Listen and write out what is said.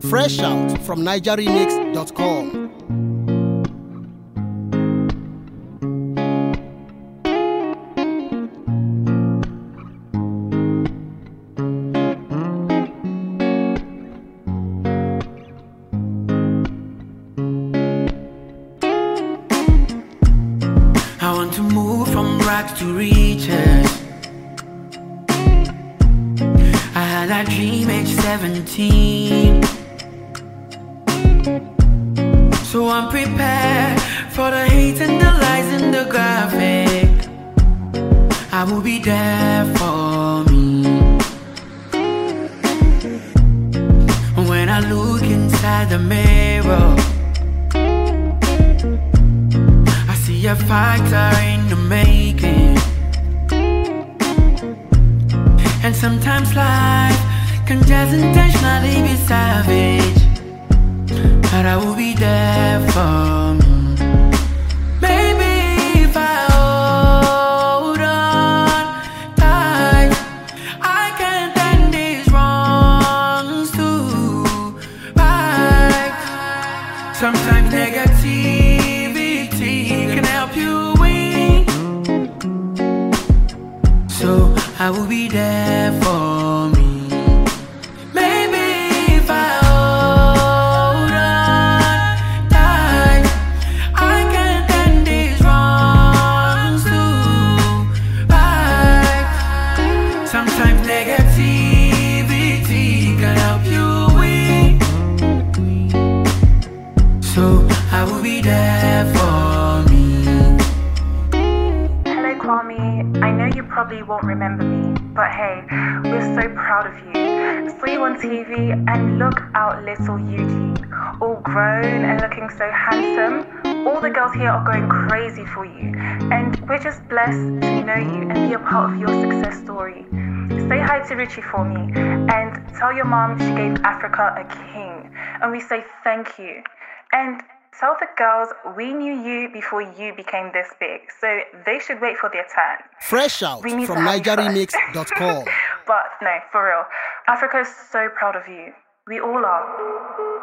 Fresh out from NigerRemix.com. I want to move from rags to riches. I had a dream age 17. So I'm prepared for the hate and the lies and the graphic. I will be there for me. When I look inside the mirror, a fighter in the making. And sometimes life can just intentionally be savage, but I will be there for me. Maybe if I hold on tight, I can bend these wrongs to right. Sometimes negativity can help you win, so I will be there for me. Maybe if I hold on tight, I can bend these wrongs to right. Sometimes negativity can help you win, so I will be there for me. Hello Kwame, I know you probably won't remember me, but hey, we're so proud of you. Saw you on TV and look out little Eugene, all grown and looking so handsome. All the girls here are going crazy for you, and we're just blessed to know you and be a part of your success story. Say hi to Richie for me and tell your mom she gave Africa a king, and we say thank you. And tell the girls we knew you before you became this big, so they should wait for their turn. Fresh out We need from to have you first. NigerRemix.com. But no, for real, Africa is so proud of you. We all are.